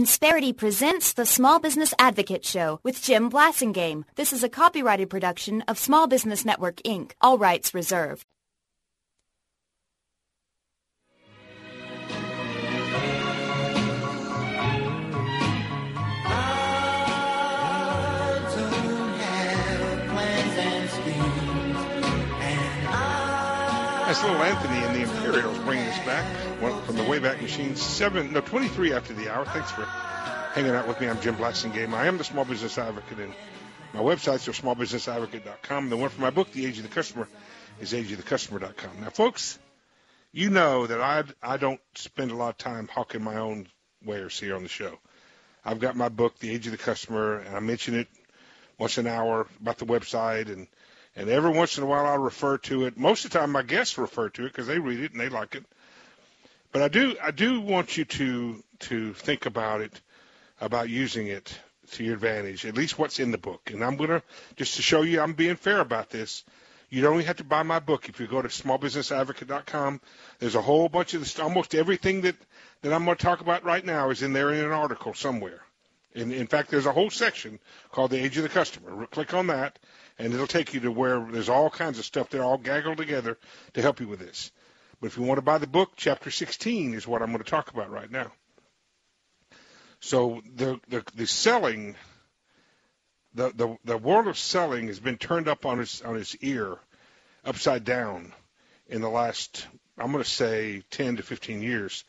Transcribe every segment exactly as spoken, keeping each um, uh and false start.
Insperity presents the Small Business Advocate Show with Jim Blasingame. This is a copyrighted production of Small Business Network, Incorporated. All rights reserved. That's Little Anthony and the Imperials bringing us back from the Wayback Machine, seven, no, twenty-three after the hour. Thanks for hanging out with me. I'm Jim Blasingame. I am the Small Business Advocate, and my websites are small business advocate dot com. The one for my book, The Age of the Customer, is age of the customer dot com. Now, folks, you know that I I don't spend a lot of time hawking my own wares here on the show. I've got my book, The Age of the Customer, and I mention it once an hour about the website, and And every once in a while, I'll refer to it. Most of the time, my guests refer to it because they read it and they like it. But I do, I do want you to to think about it, about using it to your advantage. At least what's in the book. And I'm gonna just to show you, I'm being fair about this. You don't even have to buy my book. If you go to small business advocate dot com, there's a whole bunch of this. Almost everything that that I'm going to talk about right now is in there in an article somewhere. In, in fact, there's a whole section called The Age of the Customer. Click on that, and it'll take you to where there's all kinds of stuff there all gaggled together to help you with this. But if you want to buy the book, Chapter sixteen is what I'm going to talk about right now. So the the, the selling, the, the the world of selling has been turned up on its on its ear, upside down, in the last, I'm going to say, ten to fifteen years.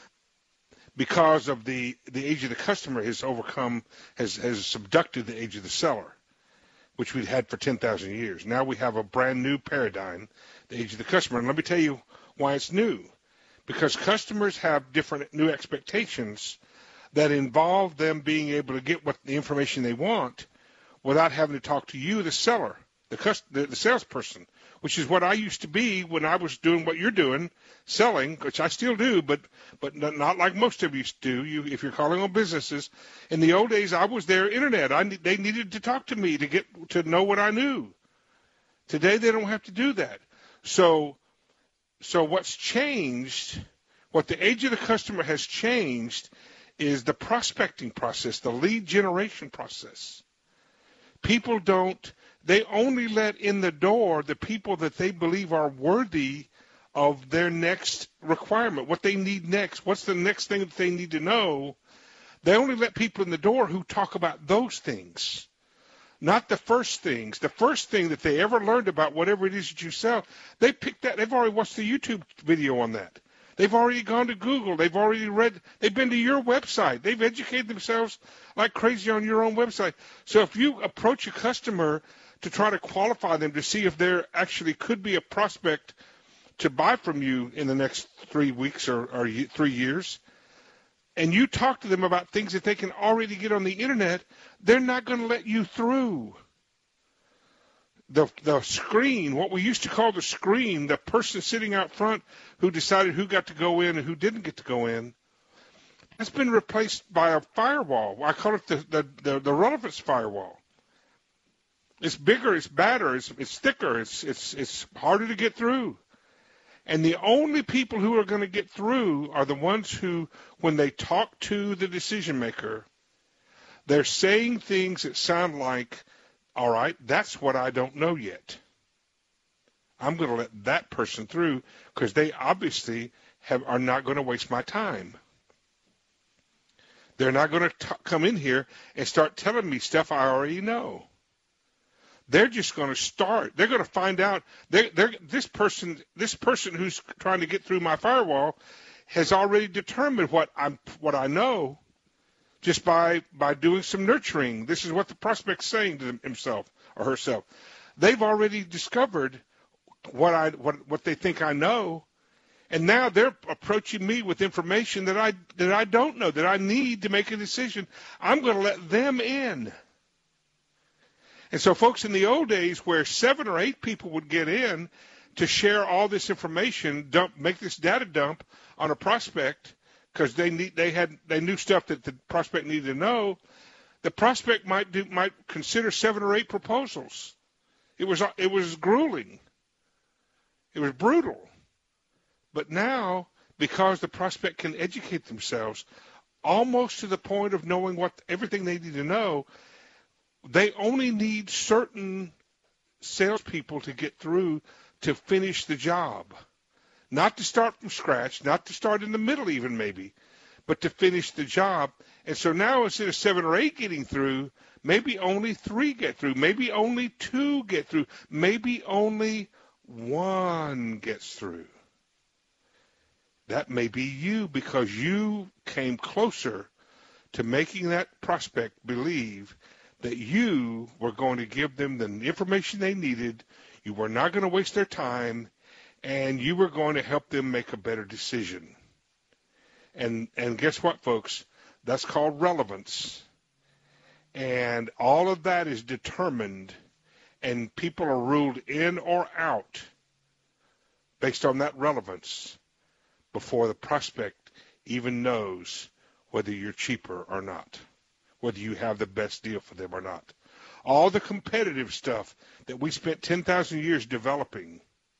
Because of the, the age of the customer has overcome, has, has subducted the age of the seller, which we'd had for ten thousand years. Now we have a brand new paradigm, the age of the customer. And let me tell you why it's new. Because customers have different new expectations that involve them being able to get what the information they want without having to talk to you, the seller, the, cust- the, the salesperson, which is what I used to be when I was doing what you're doing, selling, which I still do, but but not like most of you do. You, if you're calling on businesses, in the old days, I was their internet. I they needed to talk to me to get to know what I knew. Today, they don't have to do that. So, so what's changed? What the age of the customer has changed is the prospecting process, the lead generation process. People don't. They only let in the door the people that they believe are worthy of their next requirement, what they need next, what's the next thing that they need to know. They only let people in the door who talk about those things, not the first things. The first thing that they ever learned about whatever it is that you sell, they picked that. They've already watched the YouTube video on that. They've already gone to Google. They've already read. They've been to your website. They've educated themselves like crazy on your own website. So if you approach a customer to try to qualify them to see if there actually could be a prospect to buy from you in the next three weeks or, or three years, and you talk to them about things that they can already get on the internet, they're not going to let you through. The the screen, what we used to call the screen, the person sitting out front who decided who got to go in and who didn't get to go in, has been replaced by a firewall. I call it the, the, the, the relevance firewall. It's bigger, it's badder, it's, it's thicker, it's, it's, it's harder to get through. And the only people who are going to get through are the ones who, when they talk to the decision maker, they're saying things that sound like, all right, that's what I don't know yet. I'm going to let that person through because they obviously have, are not going to waste my time. They're not going to come in here and start telling me stuff I already know. They're just going to start. They're going to find out. They're, they're, this person, this person who's trying to get through my firewall, has already determined what I'm, what I know, just by by doing some nurturing. This is what the prospect's saying to himself or herself. They've already discovered what I what what they think I know, and now they're approaching me with information that I that I don't know, that I need to make a decision. I'm going to let them in. And so, folks, in the old days where seven or eight people would get in to share all this information, dump, make this data dump on a prospect because they need, they had, they knew stuff that the prospect needed to know, the prospect might do, might consider seven or eight proposals. It was, it was grueling. It was brutal. But now, because the prospect can educate themselves, almost to the point of knowing what everything they need to know. They only need certain salespeople to get through to finish the job. Not to start from scratch, not to start in the middle even maybe, but to finish the job. And so now instead of seven or eight getting through, maybe only three get through, maybe only two get through, maybe only one gets through. That may be you, because you came closer to making that prospect believe that you were going to give them the information they needed, you were not going to waste their time, and you were going to help them make a better decision. And and guess what, folks? That's called relevance. And all of that is determined, and people are ruled in or out based on that relevance before the prospect even knows whether you're cheaper or not, whether you have the best deal for them or not. All the competitive stuff that we spent ten thousand years developing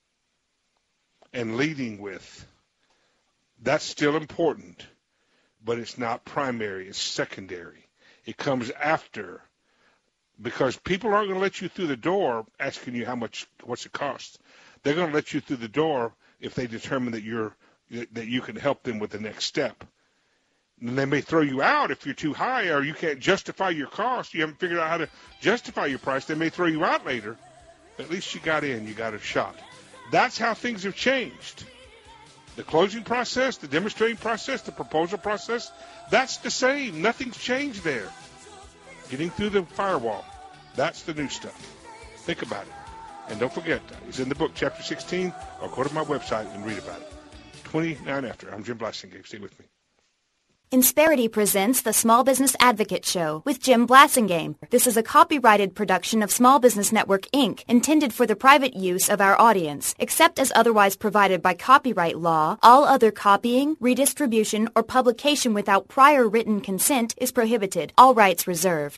and leading with, that's still important, but it's not primary, it's secondary. It comes after, because people aren't going to let you through the door asking you how much, what's it cost. They're going to let you through the door if they determine that you're that you can help them with the next step. And they may throw you out if you're too high or you can't justify your cost. You haven't figured out how to justify your price. They may throw you out later. But at least you got in. You got a shot. That's how things have changed. The closing process, the demonstrating process, the proposal process, that's the same. Nothing's changed there. Getting through the firewall, that's the new stuff. Think about it. And don't forget, it's in the book, chapter sixteen, or go to my website and read about it. twenty-nine after. I'm Jim Blasingame. Stay with me. Insperity presents the Small Business Advocate Show with Jim Blasingame. This is a copyrighted production of Small Business Network, Incorporated, intended for the private use of our audience. Except as otherwise provided by copyright law, all other copying, redistribution, or publication without prior written consent is prohibited. All rights reserved.